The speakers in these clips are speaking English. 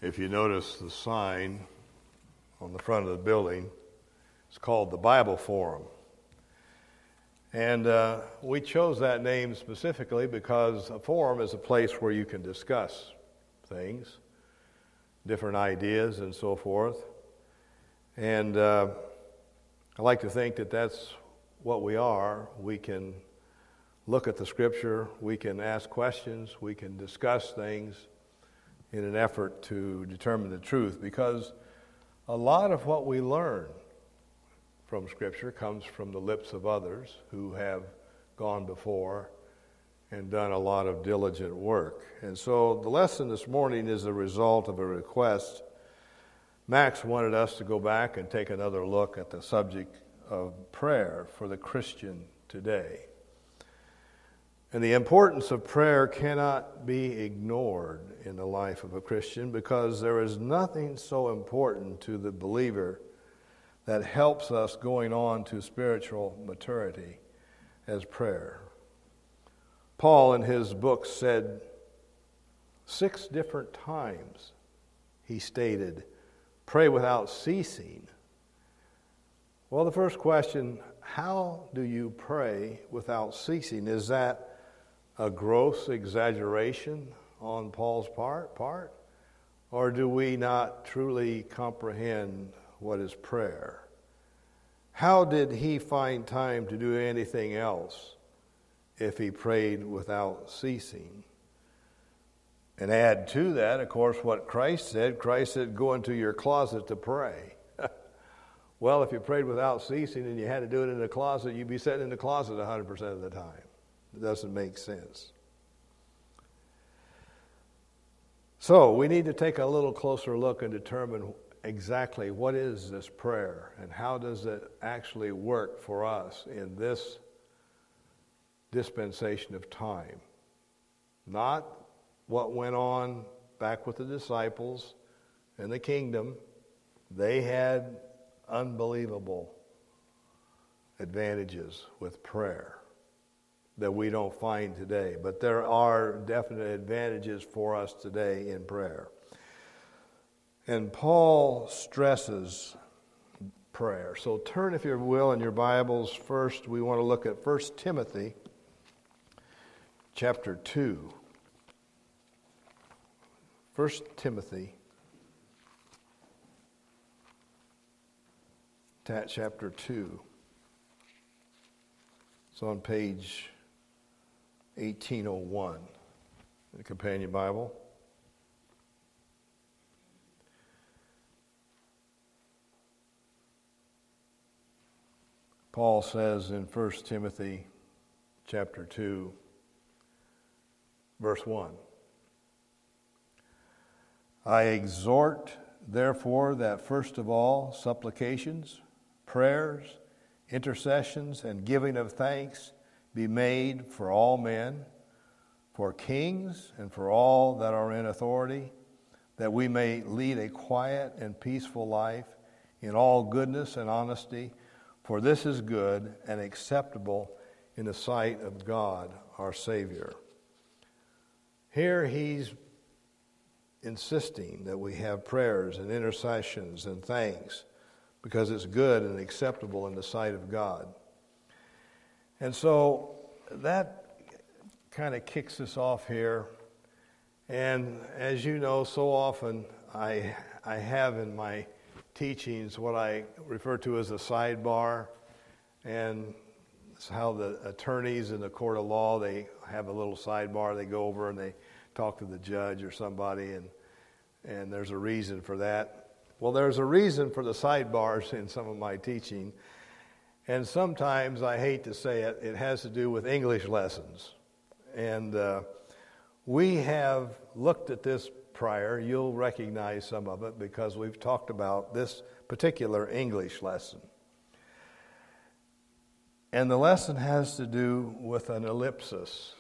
If you notice the sign on the front of the building, it's called the Bible Forum. And we chose that name specifically because a forum is a place where you can discuss things, different ideas and so forth. And I like to think that that's what we are. We can look at the Scripture, we can ask questions, we can discuss things in an effort to determine the truth, because a lot of what we learn from Scripture comes from the lips of others who have gone before and done a lot of diligent work. And so the lesson this morning is a result of a request. Max wanted us to go back and take another look at the subject of prayer for the Christian today. And the importance of prayer cannot be ignored in the life of a Christian, because there is nothing so important to the believer that helps us going on to spiritual maturity as prayer. Paul in his book said 6 different times he stated, pray without ceasing. Well, the first question, how do you pray without ceasing? Is that a gross exaggeration on Paul's part? Or do we not truly comprehend what is prayer? How did he find time to do anything else if he prayed without ceasing? And add to that, of course, what Christ said. Christ said, go into your closet to pray. Well, if you prayed without ceasing and you had to do it in the closet, you'd be sitting in the closet 100% of the time. It doesn't make sense. So we need to take a little closer look and determine exactly what is this prayer and how does it actually work for us in this dispensation of time. Not what went on back with the disciples in the kingdom. They had unbelievable advantages with prayer that we don't find today. But there are definite advantages for us today in prayer. And Paul stresses prayer. So turn, if you will, in your Bibles. First, we want to look at 1 Timothy chapter 2. 1 Timothy chapter 2. It's on page 1801 in the Companion Bible. Paul says in 1 Timothy chapter 2, verse 1, I exhort, therefore, that first of all supplications, prayers, intercessions, and giving of thanks be made for all men, for kings, and for all that are in authority, that we may lead a quiet and peaceful life in all goodness and honesty, for this is good and acceptable in the sight of God our Savior. Here he's insisting that we have prayers and intercessions and thanks because it's good and acceptable in the sight of God. And so that kind of kicks us off here. And as you know, so often I have in my teachings what I refer to as a sidebar. And it's how the attorneys in the court of law, they have a little sidebar. They go over and they talk to the judge or somebody, and there's a reason for that. Well, there's a reason for the sidebars in some of my teaching. And sometimes, I hate to say it, it has to do with English lessons. And we have looked at this prior. You'll recognize some of it because we've talked about this particular English lesson. And the lesson has to do with an ellipsis.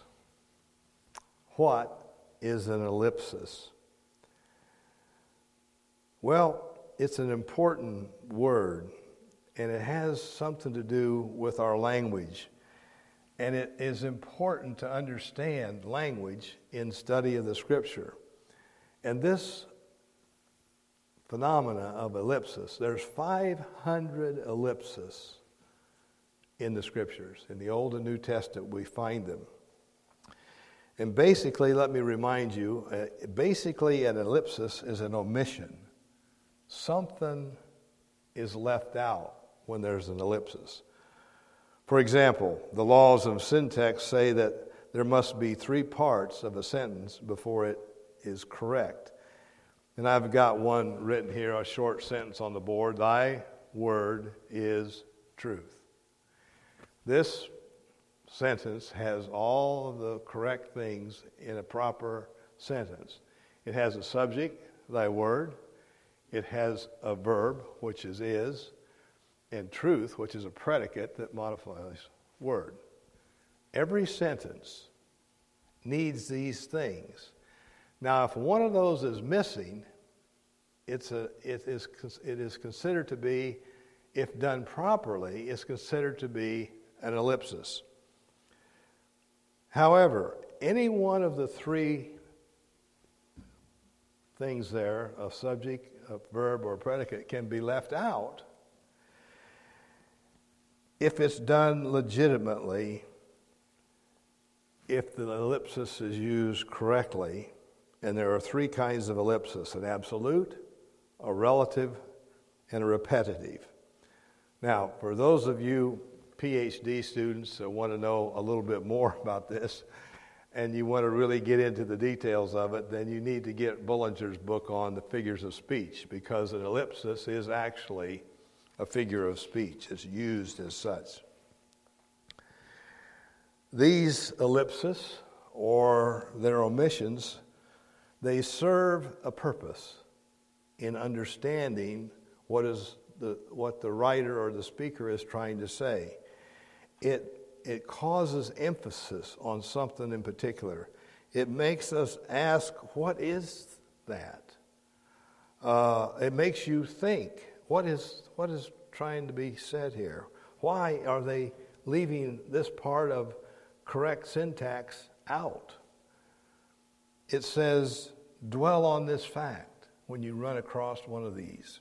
What is an ellipsis? Well, it's an important word, and it has something to do with our language. And it is important to understand language in study of the Scripture. And this phenomena of ellipsis. There's 500 ellipses in the Scriptures. In the Old and New Testament, we find them. And basically, let me remind you, basically an ellipsis is an omission. Something is left out when there's an ellipsis. For example, the laws of syntax say that there must be 3 parts of a sentence before it is correct. And I've got one written here, a short sentence on the board. Thy word is truth. This sentence has all of the correct things in a proper sentence. It has a subject, thy word. It has a verb, which is, and truth, which is a predicate that modifies word. Every sentence needs these things. Now, if one of those is missing, it is considered to be, if done properly, it's considered to be an ellipsis. However, any one of the 3 things there, a subject, a verb, or a predicate, can be left out if it's done legitimately, if the ellipsis is used correctly. And there are 3 kinds of ellipsis: an absolute, a relative, and a repetitive. Now, for those of you PhD students that want to know a little bit more about this, and you want to really get into the details of it, then you need to get Bullinger's book on the figures of speech, because an ellipsis is actually a figure of speech. It's used as such. These ellipses, or their omissions, they serve a purpose in understanding what the writer or the speaker is trying to say. It causes emphasis on something in particular. It makes us ask, what is that? It makes you think, what is trying to be said here? Why are they leaving this part of correct syntax out? It says, dwell on this fact when you run across one of these.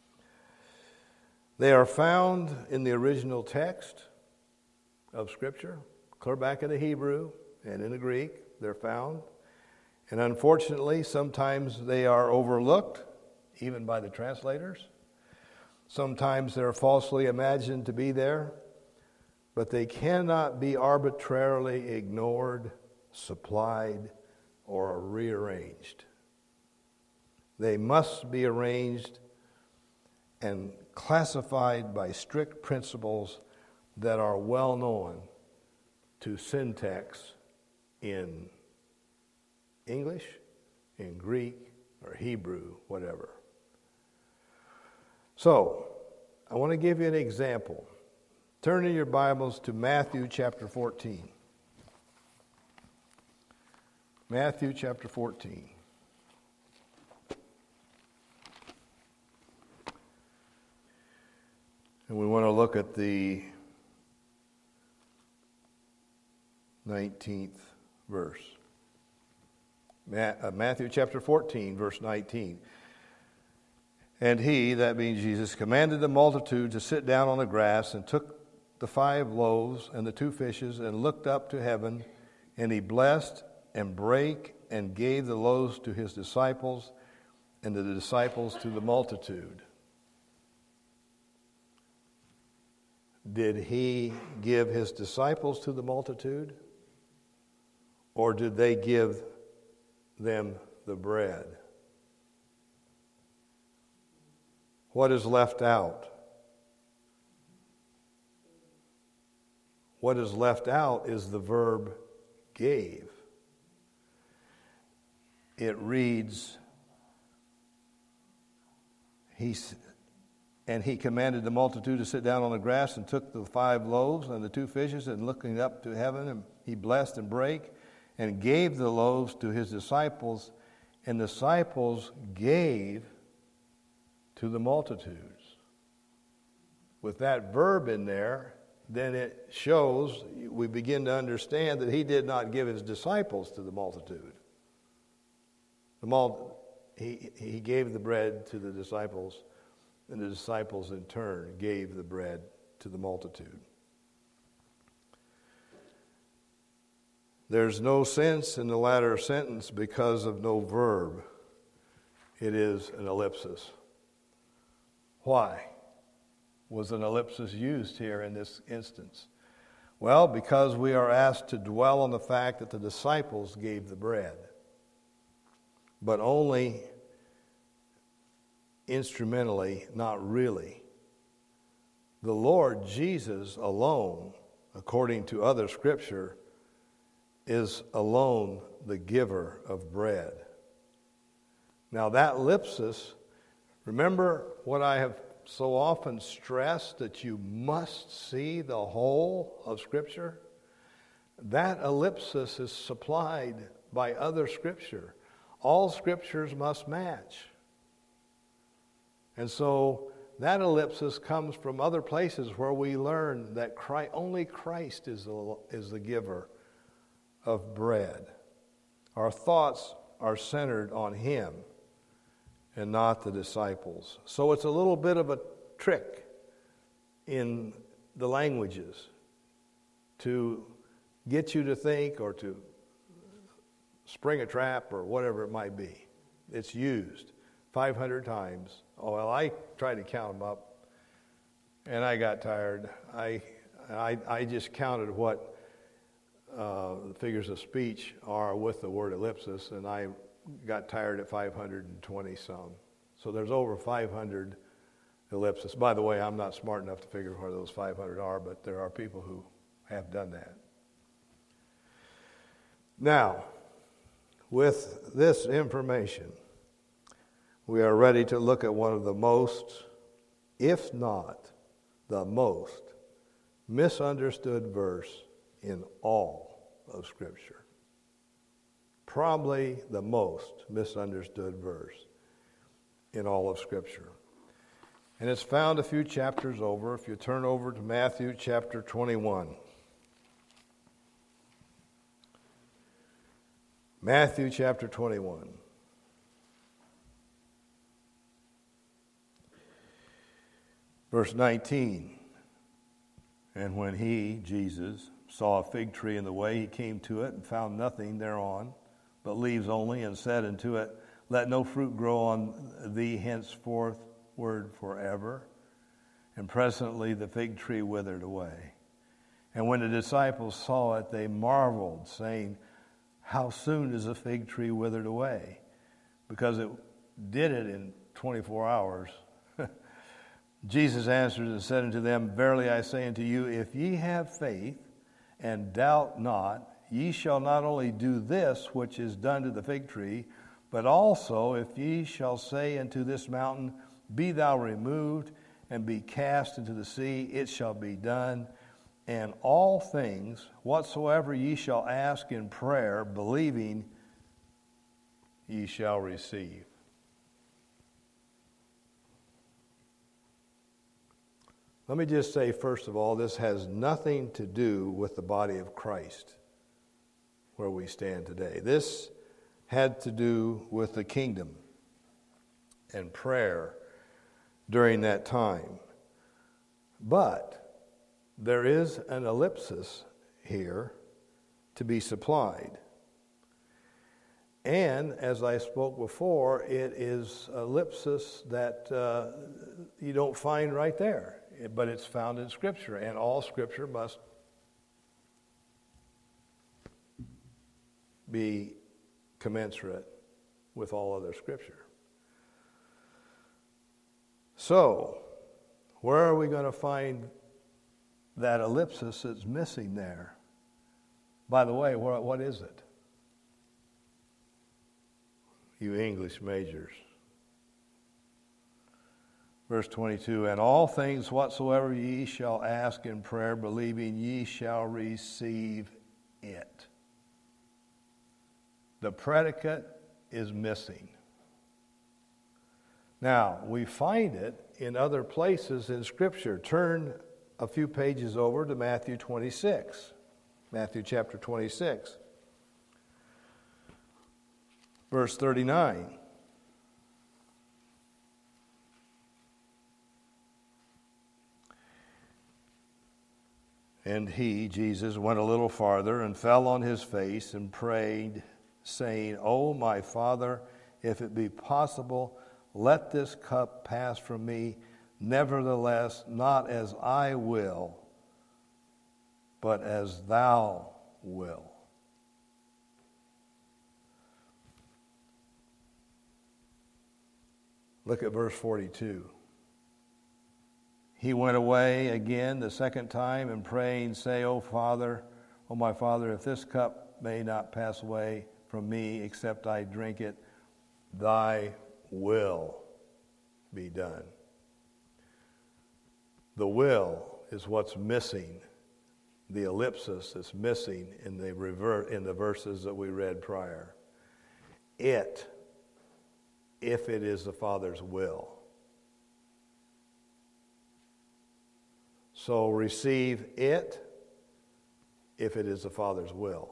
They are found in the original text of Scripture, clear back in the Hebrew and in the Greek, they're found. And unfortunately, sometimes they are overlooked, even by the translators. Sometimes they're falsely imagined to be there, but they cannot be arbitrarily ignored, supplied, or rearranged. They must be arranged and classified by strict principles that are well known to syntax in English, in Greek, or Hebrew, whatever. So, I want to give you an example. Turn in your Bibles to Matthew chapter 14. Matthew chapter 14. And we want to look at the 19th verse. Matthew chapter 14, verse 19. And he, that being Jesus, commanded the multitude to sit down on the grass, and took the 5 loaves and the 2 fishes, and looked up to heaven, and he blessed and brake and gave the loaves to his disciples, and the disciples to the multitude. Did he give his disciples to the multitude? Or did they give them the bread? What is left out? What is left out is the verb gave. It reads, and he commanded the multitude to sit down on the grass, and took the 5 loaves and the 2 fishes, and looking up to heaven, and he blessed and brake, and gave the loaves to his disciples, and the disciples gave to the multitudes. With that verb in there, then it shows, we begin to understand that he did not give his disciples to the multitude. he gave the bread to the disciples, and the disciples in turn gave the bread to the multitude. There's no sense in the latter sentence because of no verb. It is an ellipsis. Why was an ellipsis used here in this instance? Well, because we are asked to dwell on the fact that the disciples gave the bread, but only instrumentally, not really. The Lord Jesus alone, according to other scripture, is alone the giver of bread. Now that ellipsis, remember what I have so often stressed, that you must see the whole of Scripture? That ellipsis is supplied by other Scripture. All Scriptures must match. And so that ellipsis comes from other places where we learn that only Christ is the giver of bread. Our thoughts are centered on Him and not the disciples. So it's a little bit of a trick in the languages to get you to think or to spring a trap or whatever it might be. It's used 500 times. Oh, well, I tried to count them up, and I got tired. I just counted what the figures of speech are with the word ellipsis, and I got tired at 520 some. So there's over 500 ellipsis. By the way, I'm not smart enough to figure where those 500 are, but there are people who have done that. Now, with this information, we are ready to look at one of the most, if not the most, misunderstood verse in all of Scripture. Probably the most misunderstood verse in all of Scripture. And it's found a few chapters over. If you turn over to Matthew chapter 21. Matthew chapter 21. Verse 19. And when he, Jesus, saw a fig tree in the way, he came to it and found nothing thereon, but leaves only, and said unto it, Let no fruit grow on thee henceforth forever. And presently the fig tree withered away. And when the disciples saw it, they marveled, saying, How soon is a fig tree withered away? Because it did it in 24 hours. Jesus answered and said unto them, Verily I say unto you, if ye have faith, and doubt not, ye shall not only do this which is done to the fig tree, but also if ye shall say unto this mountain, Be thou removed, and be cast into the sea, it shall be done. And all things whatsoever ye shall ask in prayer, believing, ye shall receive. Let me just say, first of all, this has nothing to do with the body of Christ, where we stand today. This had to do with the kingdom and prayer during that time. But there is an ellipsis here to be supplied. And as I spoke before, it is ellipsis that you don't find right there, but it's found in Scripture, and all Scripture must be commensurate with all other Scripture. So, where are we going to find that ellipsis that's missing there? By the way, what is it? You English majors. Verse 22, And all things whatsoever ye shall ask in prayer, believing, ye shall receive it. The predicate is missing. Now, we find it in other places in Scripture. Turn a few pages over to Matthew 26. Matthew chapter 26. Verse 39. And he, Jesus, went a little farther and fell on his face and prayed, saying, "O my Father, if it be possible, let this cup pass from me. Nevertheless, not as I will, but as thou wilt." Look at verse 42. He went away again the second time and praying, say, O my Father, if this cup may not pass away from me except I drink it, thy will be done. The will is what's missing, the ellipsis that's missing in the verses that we read prior. It, if it is the Father's will. So receive it if it is the Father's will.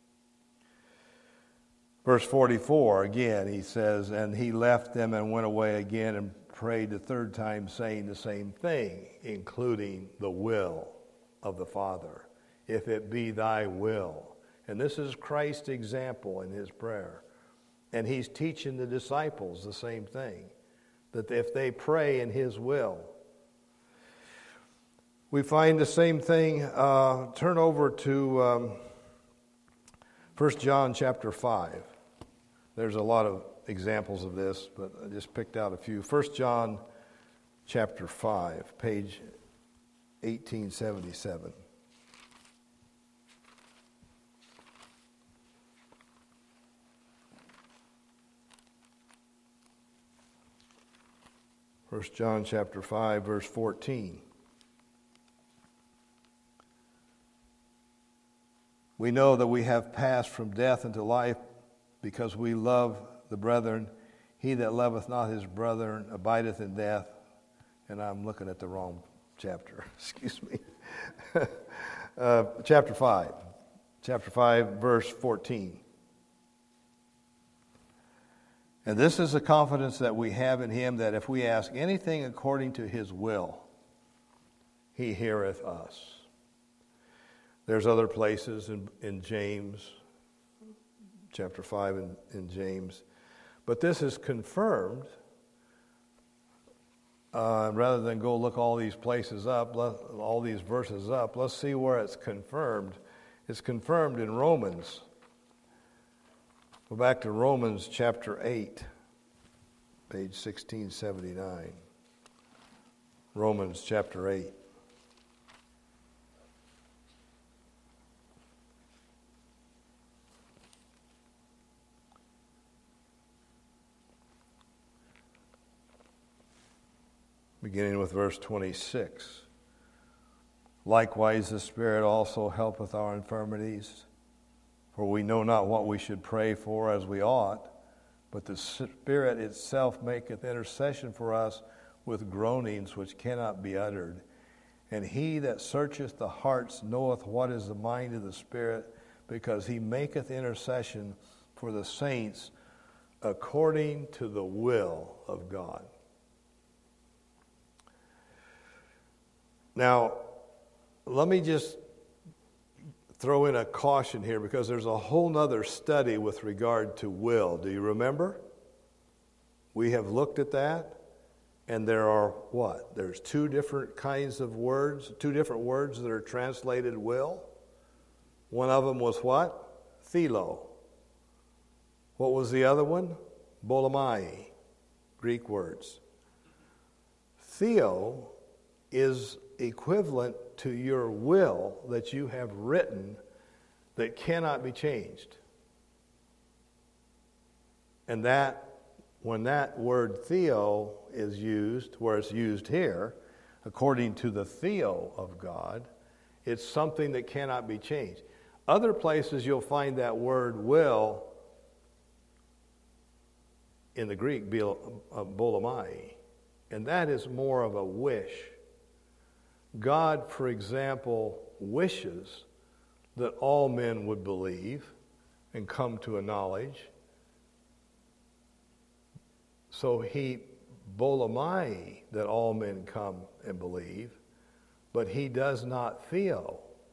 Verse 44, again, he says, and he left them and went away again and prayed the third time, saying the same thing, including the will of the Father. If it be thy will. And this is Christ's example in his prayer. And he's teaching the disciples the same thing, that if they pray in his will. We find the same thing. Turn over to 1 John chapter 5. There's a lot of examples of this, but I just picked out a few. 1 John chapter 5, page 1877. First John chapter 5, verse 14. We know that we have passed from death into life because we love the brethren. He that loveth not his brethren abideth in death. And I'm looking at the wrong chapter. Excuse me. Chapter 5. Chapter 5, verse 14. And this is the confidence that we have in him, that if we ask anything according to his will, he heareth us. There's other places in James, chapter 5 in James. But this is confirmed. Rather than go look all these places up, all these verses up, let's see where it's confirmed. It's confirmed in Romans. Go back to Romans chapter 8, page 1679. Romans chapter 8. Beginning with verse 26. Likewise the Spirit also helpeth our infirmities, for we know not what we should pray for as we ought, but the Spirit itself maketh intercession for us with groanings which cannot be uttered. And he that searcheth the hearts knoweth what is the mind of the Spirit, because he maketh intercession for the saints according to the will of God. Now, let me just throw in a caution here, because there's a whole nother study with regard to will. Do you remember? We have looked at that, and there are what? There's two different kinds of words, two different words that are translated will. One of them was what? Thelo. What was the other one? Bolemai, Greek words. Theo is equivalent to your will that you have written that cannot be changed. And that, when that word theo is used, where it's used here, according to the theo of God, it's something that cannot be changed. Other places you'll find that word will in the Greek, bolemai, and that is more of a wish. God, for example, wishes that all men would believe and come to a knowledge. So he bolemai that all men come and believe, but he does not theo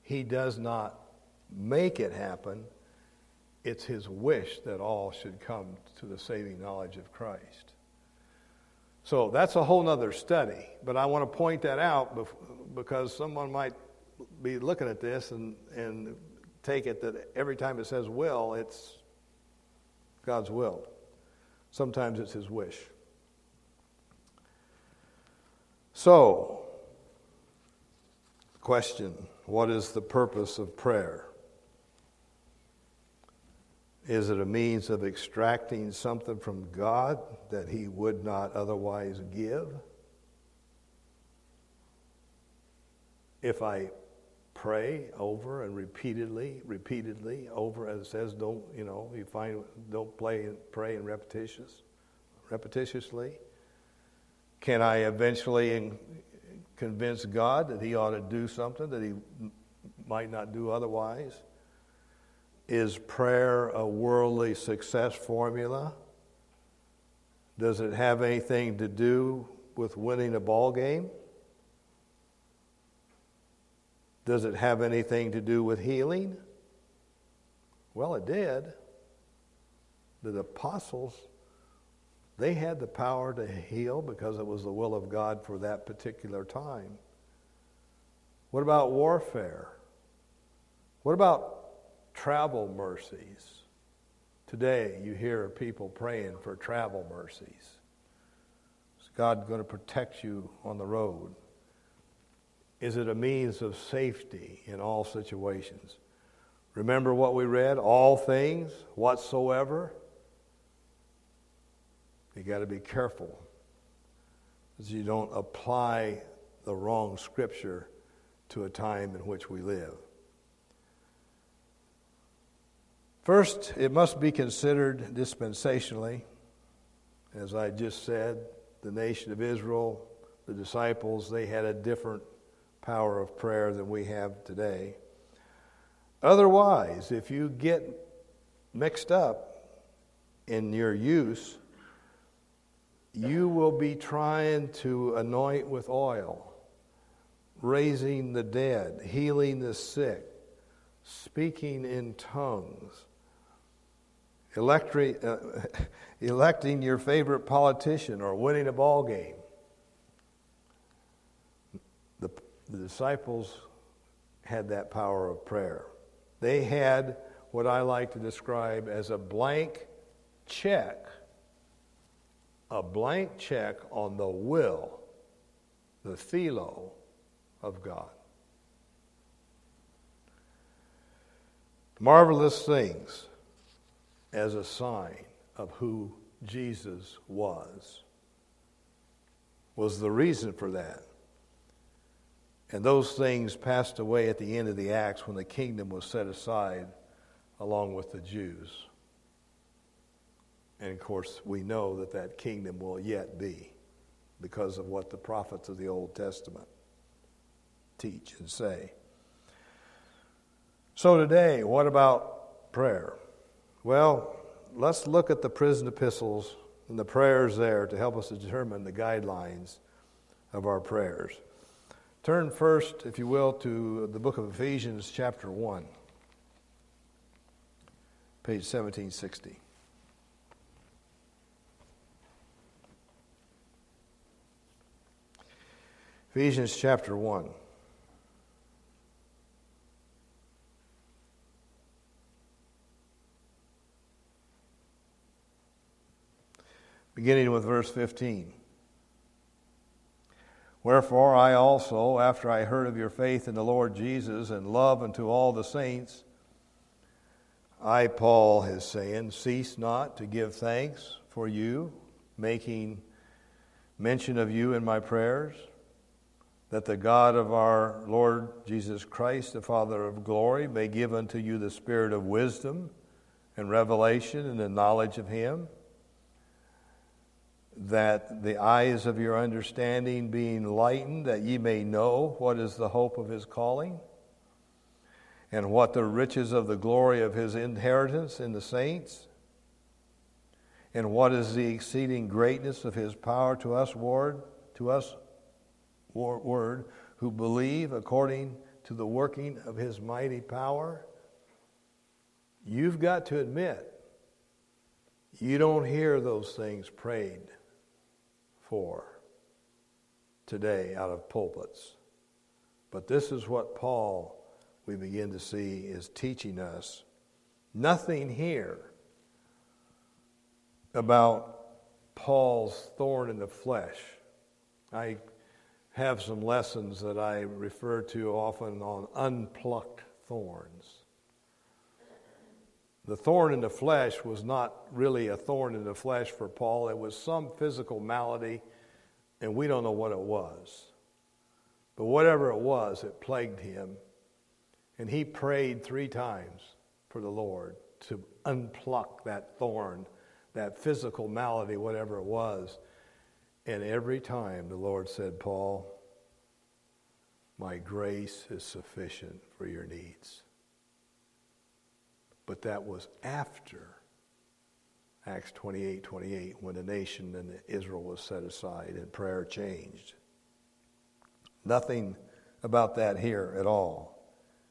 He does not make it happen. It's his wish that all should come to the saving knowledge of Christ. So that's a whole other study, but I want to point that out because someone might be looking at this and take it that every time it says will, it's God's will. Sometimes it's his wish. So, question, what is the purpose of prayer? Is it a means of extracting something from God that he would not otherwise give? If I pray over and repeatedly, over, as it says, don't pray in repetitiously. Can I eventually convince God that he ought to do something that he might not do otherwise? Is prayer a worldly success formula? Does it have anything to do with winning a ball game? Does it have anything to do with healing? Well, it did. The apostles, they had the power to heal because it was the will of God for that particular time. What about warfare? What about travel mercies? Today, you hear people praying for travel mercies. Is God going to protect you on the road? Is it a means of safety in all situations? Remember what we read? All things, whatsoever. You got to be careful that you don't apply the wrong scripture to a time in which we live. First, it must be considered dispensationally. As I just said, the nation of Israel, the disciples, they had a different power of prayer than we have today. Otherwise, if you get mixed up in your use, you will be trying to anoint with oil, raising the dead, healing the sick, speaking in tongues, electing your favorite politician or winning a ball game. The disciples had that power of prayer. They had what I like to describe as a blank check on the will, the philo of God. Marvelous things as a sign of who Jesus was the reason for that. And those things passed away at the end of the Acts when the kingdom was set aside along with the Jews. And of course, we know that that kingdom will yet be because of what the prophets of the Old Testament teach and say. So today, what about prayer? Well, let's look at the prison epistles and the prayers there to help us determine the guidelines of our prayers. Turn first, if you will, to the book of Ephesians chapter 1, page 1760. Ephesians chapter 1. Beginning with verse 15. Wherefore I also, after I heard of your faith in the Lord Jesus and love unto all the saints, I, Paul, is saying, cease not to give thanks for you, making mention of you in my prayers, that the God of our Lord Jesus Christ, the Father of glory, may give unto you the spirit of wisdom and revelation and the knowledge of him, that the eyes of your understanding being lightened, that ye may know what is the hope of his calling, and what the riches of the glory of his inheritance in the saints, and what is the exceeding greatness of his power to us, who believe according to the working of his mighty power? You've got to admit, you don't hear those things prayed for today out of pulpits. But this is what Paul, we begin to see, is teaching us. Nothing here about Paul's thorn in the flesh. I have some lessons that I refer to often on unplucked thorns. The thorn in the flesh was not really a thorn in the flesh for Paul. It was some physical malady, and we don't know what it was. But whatever it was, it plagued him. And he prayed 3 times for the Lord to unpluck that thorn, that physical malady, whatever it was. And every time the Lord said, Paul, my grace is sufficient for your needs. But that was after Acts 28:28, when the nation and Israel was set aside and prayer changed. Nothing about that here at all.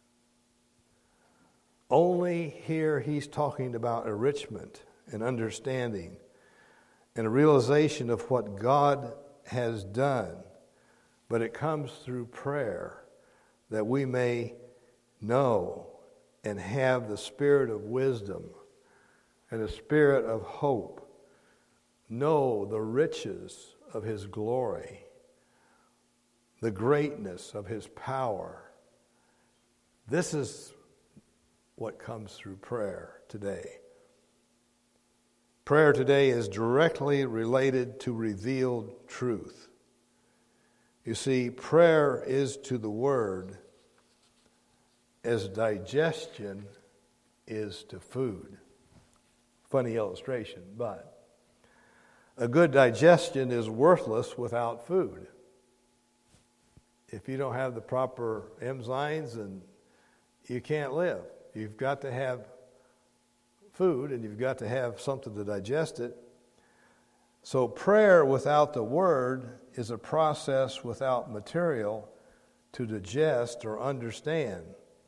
Only here he's talking about enrichment and understanding and a realization of what God has done. But it comes through prayer that we may know and have the spirit of wisdom and the spirit of hope, know the riches of his glory, the greatness of his power. This is what comes through prayer today. Prayer today is directly related to revealed truth. You see, prayer is to the Word as digestion is to food. Funny illustration, but a good digestion is worthless without food. If you don't have the proper enzymes, and you can't live. You've got to have food, and you've got to have something to digest it. So prayer without the Word is a process without material to digest or understand.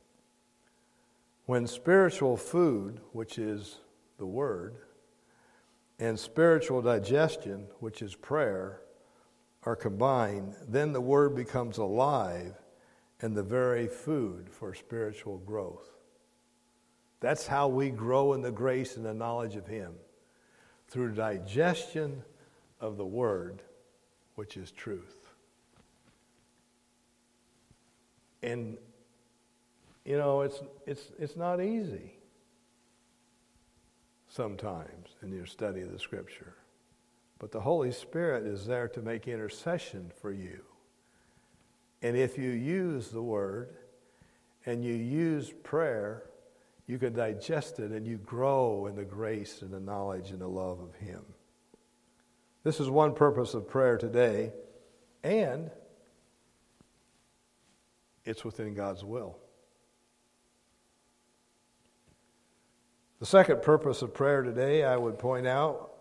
When spiritual food, which is the Word, and spiritual digestion, which is prayer, are combined, then the Word becomes alive and the very food for spiritual growth. That's how we grow in the grace and the knowledge of Him, through digestion of the Word, which is truth. And you know, it's not easy sometimes in your study of the Scripture. But the Holy Spirit is there to make intercession for you. And if you use the Word and you use prayer, you can digest it and you grow in the grace and the knowledge and the love of Him. This is one purpose of prayer today, and it's within God's will. The second purpose of prayer today, I would point out,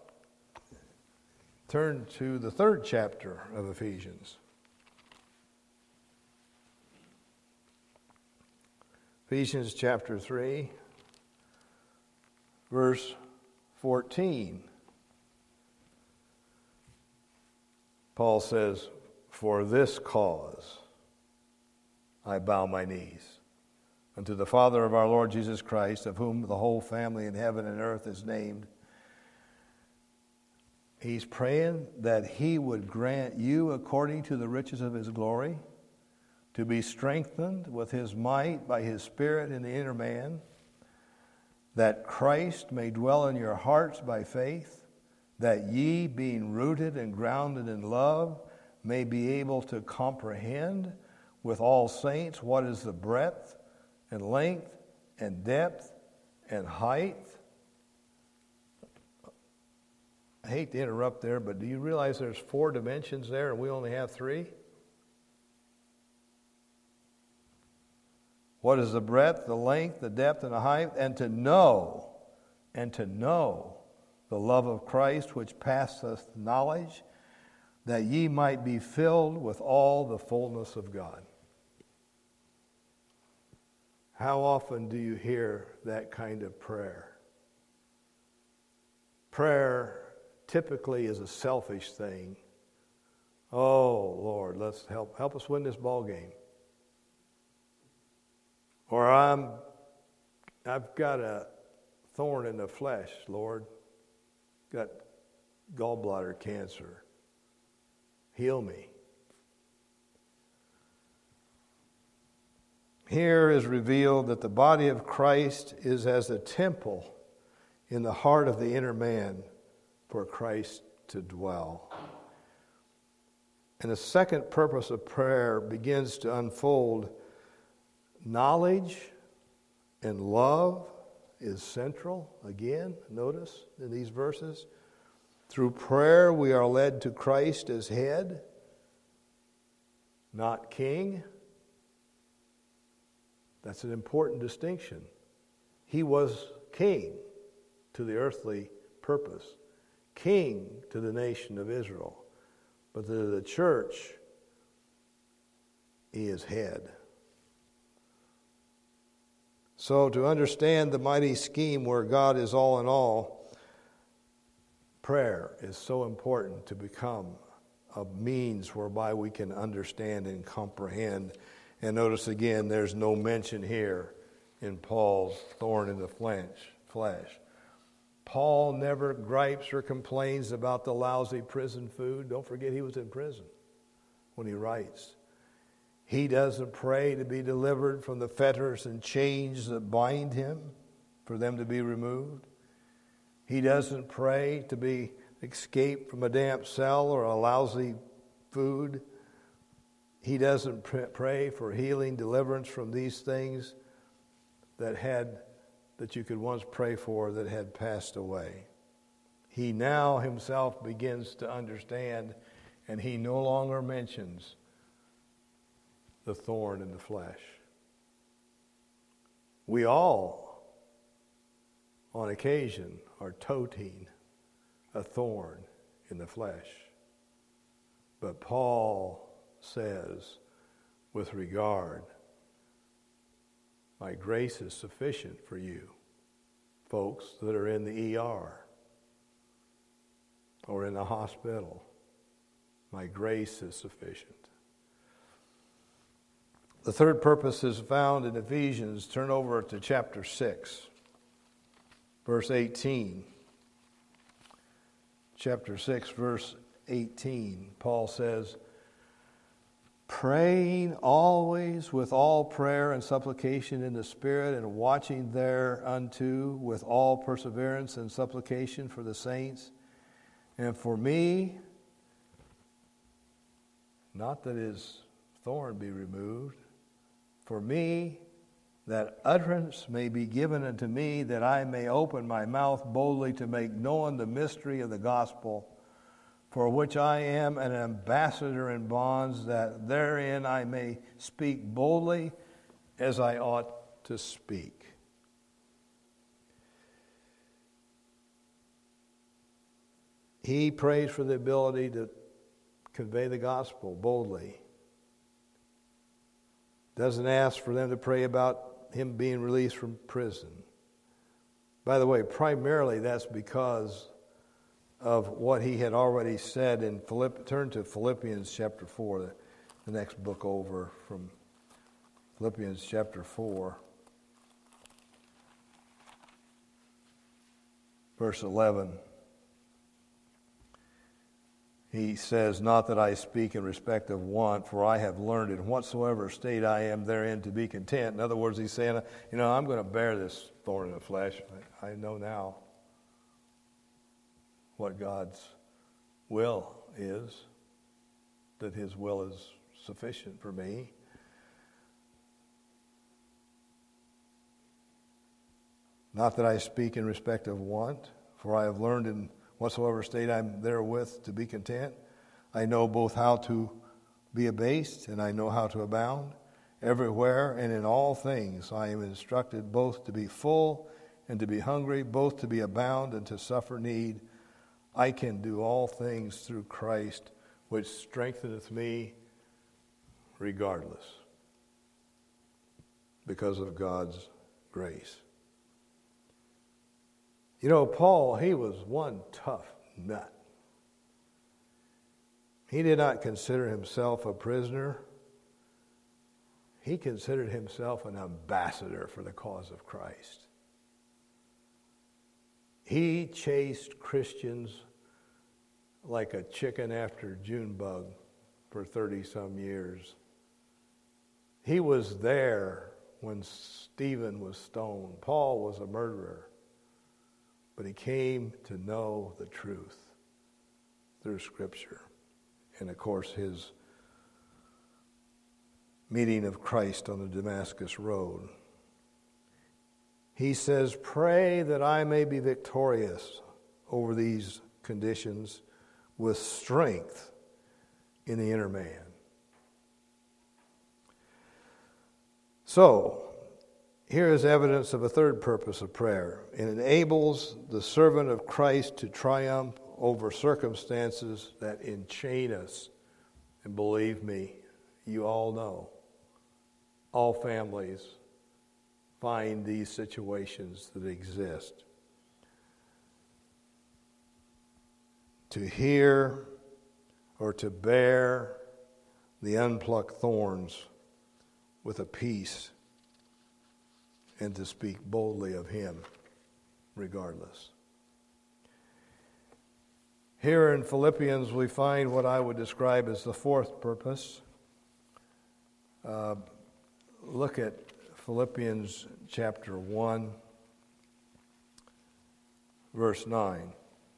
turn to the 3rd chapter of Ephesians. Ephesians chapter 3, verse 14. Paul says, "For this cause I bow my knees unto the Father of our Lord Jesus Christ, of whom the whole family in heaven and earth is named." He's praying that He would grant you, according to the riches of His glory, to be strengthened with His might by His Spirit in the inner man, that Christ may dwell in your hearts by faith, that ye, being rooted and grounded in love, may be able to comprehend with all saints what is the breadth and length and depth and height. I hate to interrupt there, but do you realize there's 4 dimensions there and we only have 3? What is the breadth, the length, the depth, and the height? And to know the love of Christ, which passeth knowledge, that ye might be filled with all the fullness of God. How often do you hear that kind of prayer? Prayer typically is a selfish thing. Oh, Lord, let's help us win this ball game. Or I've got a thorn in the flesh, Lord. Got gallbladder cancer. Heal me. Here is revealed that the body of Christ is as a temple in the heart of the inner man for Christ to dwell. And the second purpose of prayer begins to unfold. Knowledge and love is central. Again, notice in these verses. Through prayer we are led to Christ as head, not king. That's an important distinction. He was king to the earthly purpose, king to the nation of Israel. But to the church, he is head. So to understand the mighty scheme where God is all in all, prayer is so important to become a means whereby we can understand and comprehend. And notice again, there's no mention here in Paul's thorn in the flesh. Paul never gripes or complains about the lousy prison food. Don't forget he was in prison when he writes. He doesn't pray to be delivered from the fetters and chains that bind him, for them to be removed. He doesn't pray to be escaped from a damp cell or a lousy food. He doesn't pray for healing, deliverance from these things that you could once pray for that had passed away. He now himself begins to understand, and he no longer mentions the thorn in the flesh. We all, on occasion, are toting a thorn in the flesh. But Paul says, with regard, my grace is sufficient for you, folks that are in the ER or in the hospital. My grace is sufficient. The third purpose is found in Ephesians. Turn over to chapter 6, verse 18. Chapter 6, verse 18. Paul says, praying always with all prayer and supplication in the Spirit, and watching thereunto with all perseverance and supplication for the saints, and for me, not that his thorn be removed, for me, that utterance may be given unto me, that I may open my mouth boldly to make known the mystery of the gospel, for which I am an ambassador in bonds, that therein I may speak boldly as I ought to speak. He prays for the ability to convey the gospel boldly. Doesn't ask for them to pray about him being released from prison. By the way, primarily that's because of what he had already said in turn to Philippians chapter 4, the next book over from Philippians chapter 4, verse 11. He says, not that I speak in respect of want, for I have learned in whatsoever state I am therein to be content. In other words, he's saying, I'm going to bear this thorn in the flesh. I know now what God's will is, that his will is sufficient for me. Not that I speak in respect of want, for I have learned in whatsoever state I'm therewith to be content. I know both how to be abased, and I know how to abound. Everywhere and in all things I am instructed both to be full and to be hungry, both to be abound and to suffer need. I can do all things through Christ, which strengtheneth me regardless. because of God's grace. You know, Paul, he was one tough nut. He did not consider himself a prisoner. He considered himself an ambassador for the cause of Christ. He chased Christians like a chicken after June bug for 30-some years. He was there when Stephen was stoned. Paul was a murderer, but he came to know the truth through Scripture. And, of course, his meeting of Christ on the Damascus Road. He says, pray that I may be victorious over these conditions with strength in the inner man. So, here is evidence of a third purpose of prayer. It enables the servant of Christ to triumph over circumstances that enchain us. And believe me, you all know, all families find these situations that exist. To hear or to bear the unplucked thorns with a peace and to speak boldly of Him regardless. Here in Philippians we find what I would describe as the fourth purpose. Look at Philippians chapter 1, verse 9,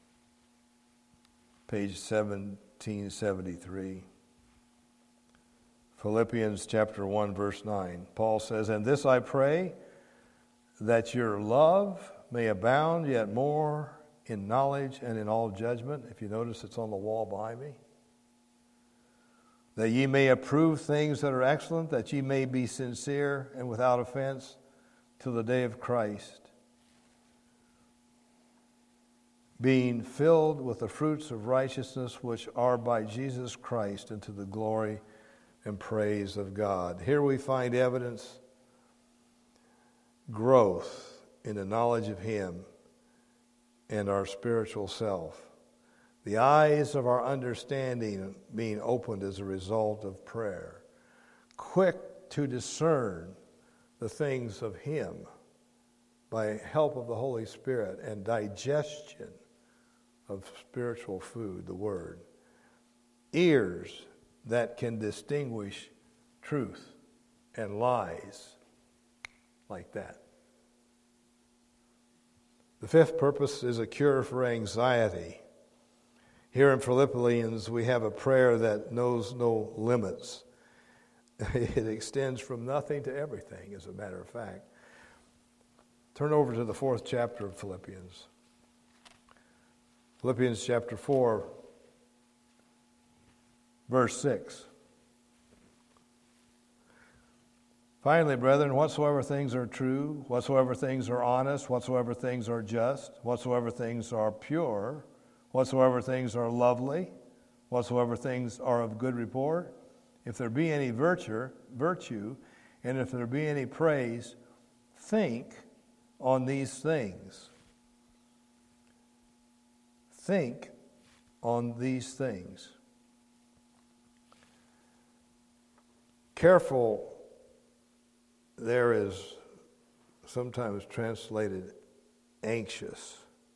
page 1773. Philippians chapter 1, verse 9. Paul says, and this I pray, that your love may abound yet more in knowledge and in all judgment. If you notice, it's on the wall behind me. That ye may approve things that are excellent, that ye may be sincere and without offense till the day of Christ, being filled with the fruits of righteousness which are by Jesus Christ unto the glory and praise of God. Here we find evidence, growth in the knowledge of Him and our spiritual self. The eyes of our understanding being opened as a result of prayer. Quick to discern the things of Him by help of the Holy Spirit, and digestion of spiritual food, the Word. Ears that can distinguish truth and lies like that. The fifth purpose is a cure for anxiety. Here in Philippians, we have a prayer that knows no limits. It extends from nothing to everything, as a matter of fact. Turn over to the 4th chapter of Philippians. Philippians chapter 4, verse 6. Finally, brethren, whatsoever things are true, whatsoever things are honest, whatsoever things are just, whatsoever things are pure, whatsoever things are lovely, whatsoever things are of good report, if there be any virtue, and if there be any praise, think on these things. Think on these things. Careful there is sometimes translated anxious.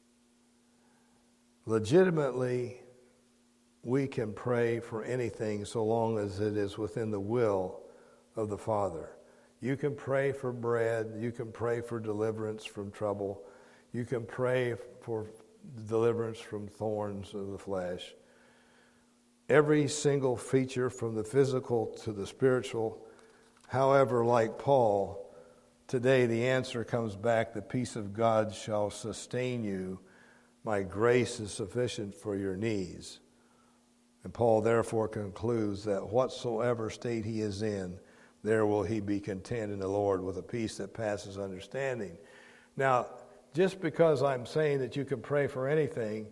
Legitimately, we can pray for anything so long as it is within the will of the Father. You can pray for bread. You can pray for deliverance from trouble. You can pray for deliverance from thorns of the flesh. Every single feature, from the physical to the spiritual. However, like Paul, today the answer comes back, the peace of God shall sustain you. My grace is sufficient for your needs. And Paul therefore concludes that whatsoever state he is in, there will he be content in the Lord with a peace that passes understanding. Now, just because I'm saying that you can pray for anything,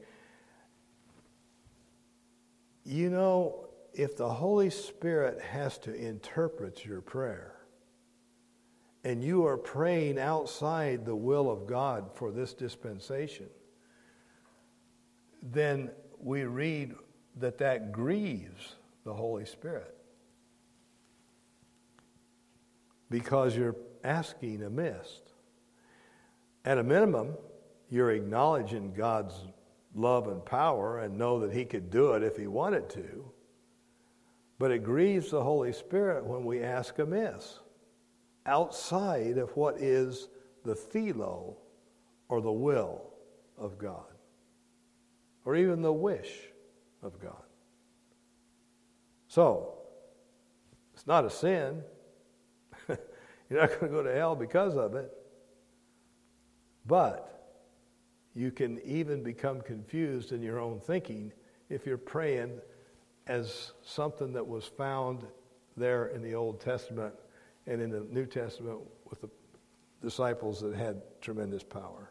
you know, if the Holy Spirit has to interpret your prayer, and you are praying outside the will of God for this dispensation, then we read that grieves the Holy Spirit, because you're asking amiss. At a minimum, you're acknowledging God's love and power and know that he could do it if he wanted to. But it grieves the Holy Spirit when we ask amiss, outside of what is the philo, or the will of God, or even the wish of God. So, it's not a sin. You're not going to go to hell because of it. But you can even become confused in your own thinking if you're praying as something that was found there in the Old Testament and in the New Testament with the disciples that had tremendous power.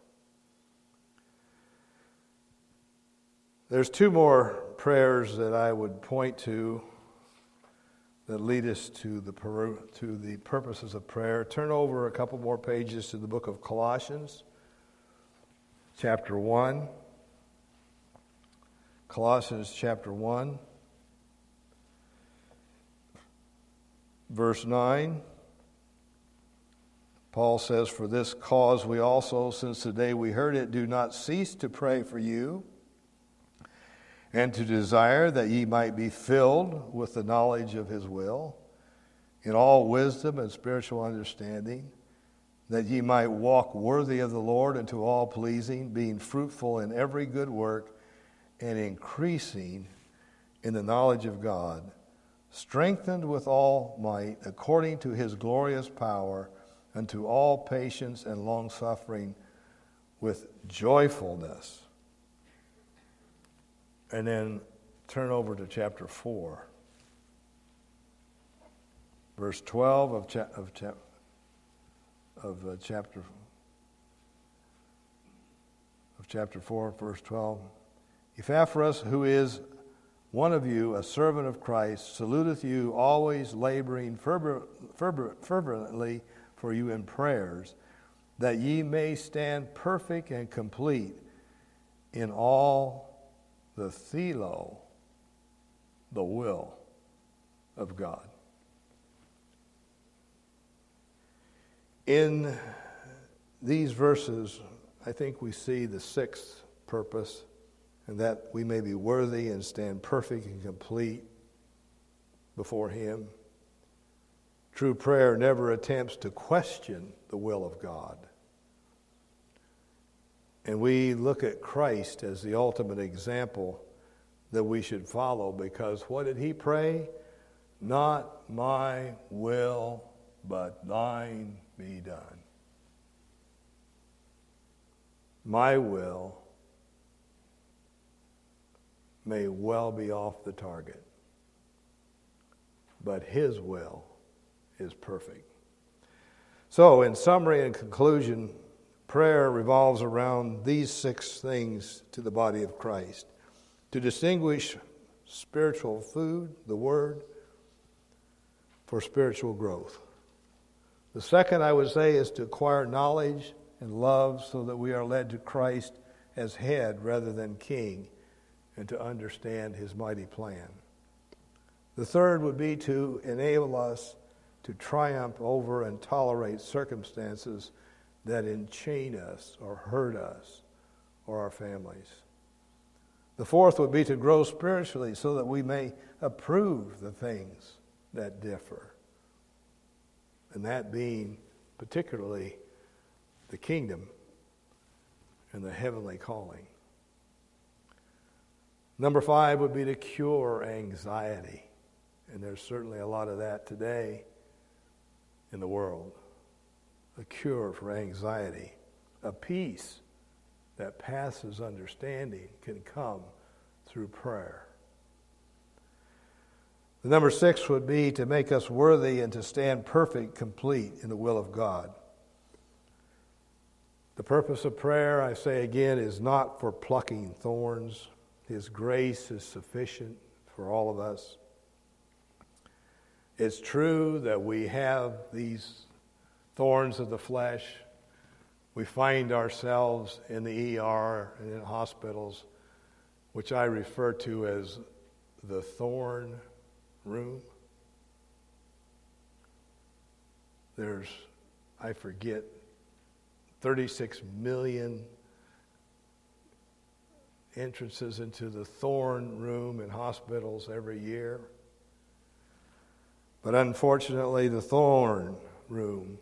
There's two more prayers that I would point to that lead us to the purposes of prayer. Turn over a couple more pages to the book of Colossians, chapter 1. Colossians chapter 1, verse 9. Paul says, "For this cause we also, since the day we heard it, do not cease to pray for you, and to desire that ye might be filled with the knowledge of his will, in all wisdom and spiritual understanding, that ye might walk worthy of the Lord unto all pleasing, being fruitful in every good work, and increasing in the knowledge of God, strengthened with all might, according to his glorious power, unto all patience and long-suffering with joyfulness." And then turn over to chapter 4, verse 12 of chapter 4, verse 12. "Epaphras, who is one of you, a servant of Christ, saluteth you, always laboring fervently for you in prayers, that ye may stand perfect and complete in all the philo, the will of God." In these verses, I think we see the sixth purpose, and that we may be worthy and stand perfect and complete before him. True prayer never attempts to question the will of God. And we look at Christ as the ultimate example that we should follow, because what did he pray? "Not my will, but thine be done." My will may well be off the target, but his will is perfect. So, in summary and conclusion, prayer revolves around these six things to the body of Christ: to distinguish spiritual food, the Word, for spiritual growth. The second, I would say, is to acquire knowledge and love so that we are led to Christ as head rather than king, and to understand his mighty plan. The third would be to enable us to triumph over and tolerate circumstances that enchain us or hurt us or our families. The fourth would be to grow spiritually so that we may approve the things that differ, and that being particularly the kingdom and the heavenly calling. Number 5 would be to cure anxiety, and there's certainly a lot of that today in the world. A cure for anxiety, a peace that passes understanding, can come through prayer. The number 6 would be to make us worthy and to stand perfect, complete in the will of God. The purpose of prayer, I say again, is not for plucking thorns. His grace is sufficient for all of us. It's true that we have these thorns of the flesh. We find ourselves in the ER and in hospitals, which I refer to as the thorn room. There's, I forget, 36 million entrances into the thorn room in hospitals every year. But unfortunately, the thorn room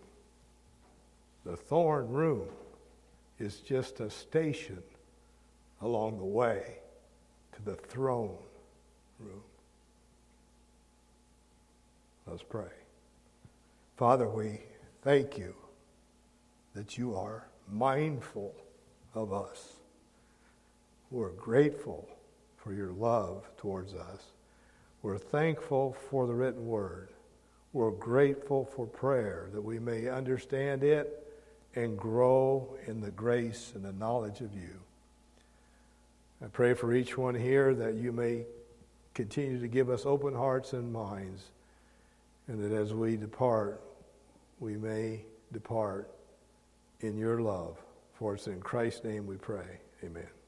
is just a station along the way to the throne room. Let's pray. Father, we thank you that you are mindful of us. We're grateful for your love towards us. We're thankful for the written word. We're grateful for prayer, that we may understand it and grow in the grace and the knowledge of you. I pray for each one here that you may continue to give us open hearts and minds, and that as we depart, we may depart in your love. For it's in Christ's name we pray. Amen.